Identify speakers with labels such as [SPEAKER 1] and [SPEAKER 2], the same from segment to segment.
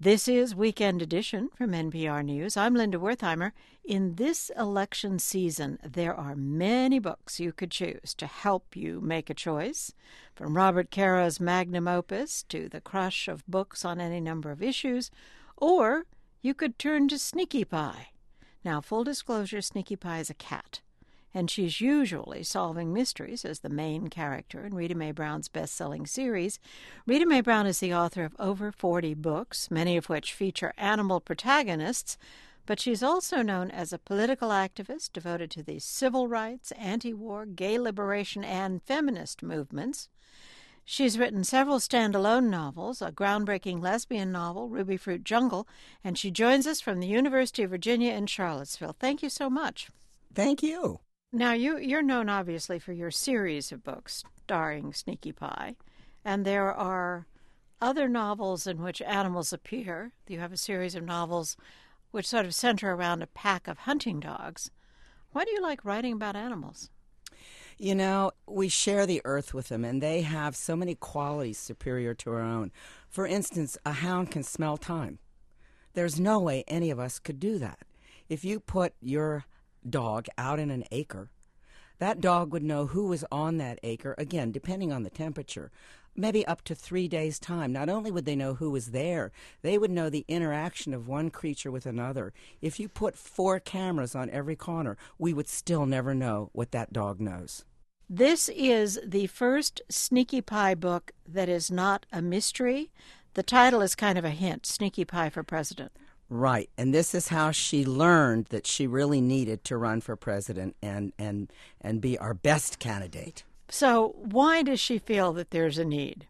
[SPEAKER 1] This is Weekend Edition from NPR News. I'm Linda Wertheimer. In this election season, there are many books you could choose to help you make a choice. From Robert Caro's magnum opus to the crush of books on any number of issues, or you could turn to Sneaky Pie. Now, full disclosure, Sneaky Pie is a cat, and she's usually solving mysteries as the main character in Rita Mae Brown's best-selling series. Rita Mae Brown is the author of over 40 books, many of which feature animal protagonists, but she's also known as a political activist devoted to the civil rights, anti-war, gay liberation, and feminist movements. She's written several standalone novels, a groundbreaking lesbian novel, Ruby Fruit Jungle, and she joins us from the University of Virginia in Charlottesville. Thank you so much.
[SPEAKER 2] Thank you.
[SPEAKER 1] Now, you're known, obviously, for your series of books starring Sneaky Pie, and there are other novels in which animals appear. You have a series of novels which sort of center around a pack of hunting dogs. Why do you like writing about animals?
[SPEAKER 2] You know, we share the earth with them, and they have so many qualities superior to our own. For instance, a hound can smell time. There's no way any of us could do that. If you put your dog out in an acre, that dog would know who was on that acre, again, depending on the temperature, maybe up to 3 days' time. Not only would they know who was there, they would know the interaction of one creature with another. If you put 4 cameras on every corner, we would still never know what that dog knows.
[SPEAKER 1] This is the first Sneaky Pie book that is not a mystery. The title is kind of a hint, Sneaky Pie for President.
[SPEAKER 2] Right, and this is how she learned that she really needed to run for president and be our best candidate.
[SPEAKER 1] So why does she feel that there's a need?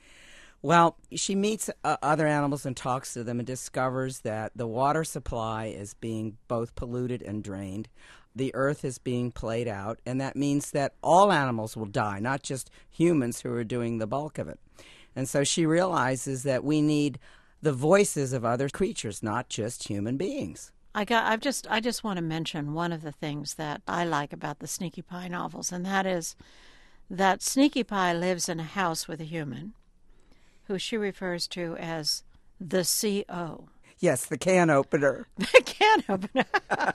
[SPEAKER 2] Well, she meets other animals and talks to them and discovers that the water supply is being both polluted and drained. The earth is being played out, and that means that all animals will die, not just humans who are doing the bulk of it. And so she realizes that we need the voices of other creatures, not just human beings.
[SPEAKER 1] I just want to mention one of the things that I like about the Sneaky Pie novels, and that is that Sneaky Pie lives in a house with a human who she refers to as the CO.
[SPEAKER 2] Yes, the can opener.
[SPEAKER 1] The can opener.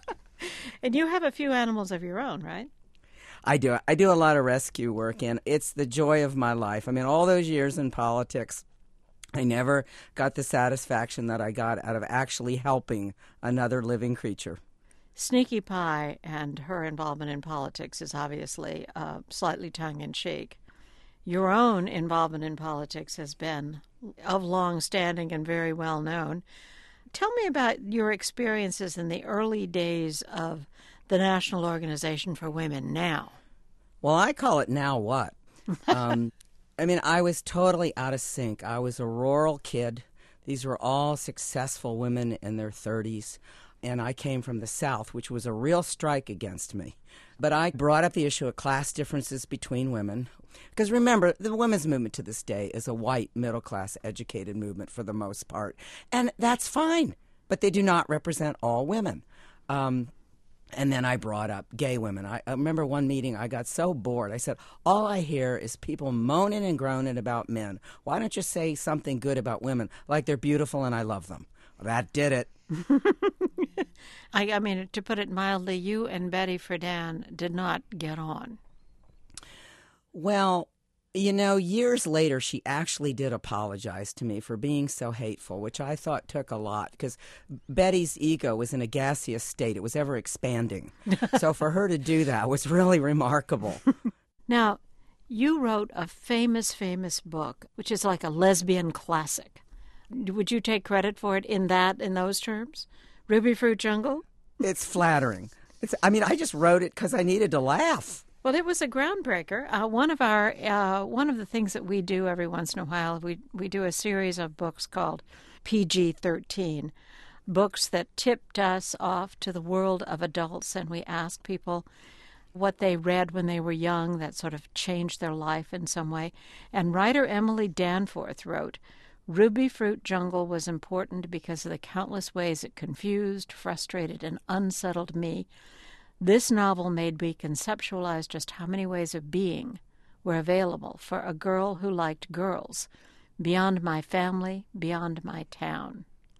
[SPEAKER 1] And you have a few animals of your own, right?
[SPEAKER 2] I do. I do a lot of rescue work, and it's the joy of my life. I mean, all those years in politics, I never got the satisfaction that I got out of actually helping another living creature.
[SPEAKER 1] Sneaky Pie and her involvement in politics is obviously slightly tongue-in-cheek. Your own involvement in politics has been of long standing and very well known. Tell me about your experiences in the early days of the National Organization for Women now.
[SPEAKER 2] Well, I call it now what? I mean, I was totally out of sync. I was a rural kid. These were all successful women in their 30s, and I came from the South, which was a real strike against me. But I brought up the issue of class differences between women, because remember, the women's movement to this day is a white, middle-class, educated movement for the most part, and that's fine, but they do not represent all women. And then I brought up gay women. I remember one meeting, I got so bored. I said, all I hear is people moaning and groaning about men. Why don't you say something good about women, like they're beautiful and I love them? Well, that did it.
[SPEAKER 1] I mean, to put it mildly, you and Betty Friedan did not get on.
[SPEAKER 2] Well, you know, years later, she actually did apologize to me for being so hateful, which I thought took a lot, because Betty's ego was in a gaseous state. It was ever expanding. So for her to do that was really remarkable.
[SPEAKER 1] Now, you wrote a famous book, which is like a lesbian classic. Would you take credit for it in those terms? Ruby Fruit Jungle?
[SPEAKER 2] It's flattering. I just wrote it because I needed to laugh.
[SPEAKER 1] Well, it was a groundbreaker. One of the things that we do every once in a while, we do a series of books called PG-13, books that tipped us off to the world of adults, and we ask people what they read when they were young that sort of changed their life in some way. And writer Emily Danforth wrote, Ruby Fruit Jungle was important because of the countless ways it confused, frustrated, and unsettled me. This novel made me conceptualize just how many ways of being were available for a girl who liked girls, beyond my family, beyond my town.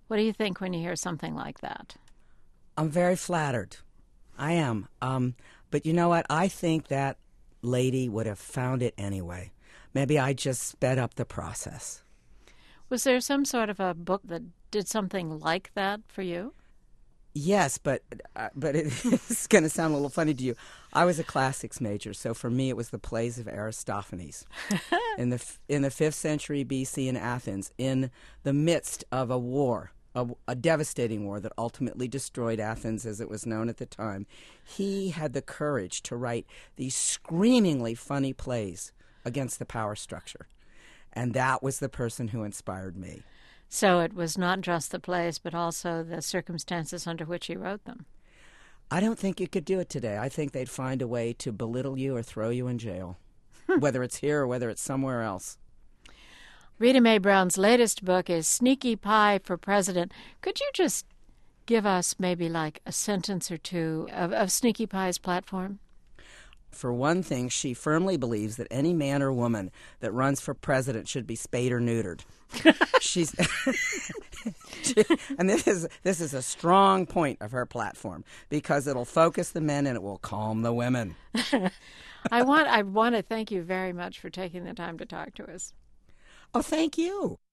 [SPEAKER 1] What do you think when you hear something like that?
[SPEAKER 2] I'm very flattered. I am. But you know what? I think that lady would have found it anyway. Maybe I just sped up the process.
[SPEAKER 1] Was there some sort of a book that did something like that for you?
[SPEAKER 2] Yes, but it's going to sound a little funny to you. I was a classics major, so for me it was the plays of Aristophanes. in the 5th century BC in Athens, in the midst of a war, a devastating war that ultimately destroyed Athens as it was known at the time, he had the courage to write these screamingly funny plays against the power structure. And that was the person who inspired me.
[SPEAKER 1] So it was not just the plays, but also the circumstances under which he wrote them.
[SPEAKER 2] I don't think you could do it today. I think they'd find a way to belittle you or throw you in jail, whether it's here or whether it's somewhere else.
[SPEAKER 1] Rita Mae Brown's latest book is Sneaky Pie for President. Could you just give us maybe like a sentence or two of Sneaky Pie's platform?
[SPEAKER 2] For one thing, she firmly believes that any man or woman that runs for president should be spayed or neutered. And this is a strong point of her platform because it'll focus the men and it will calm the women.
[SPEAKER 1] I want to thank you very much for taking the time to talk to us.
[SPEAKER 2] Oh, thank you.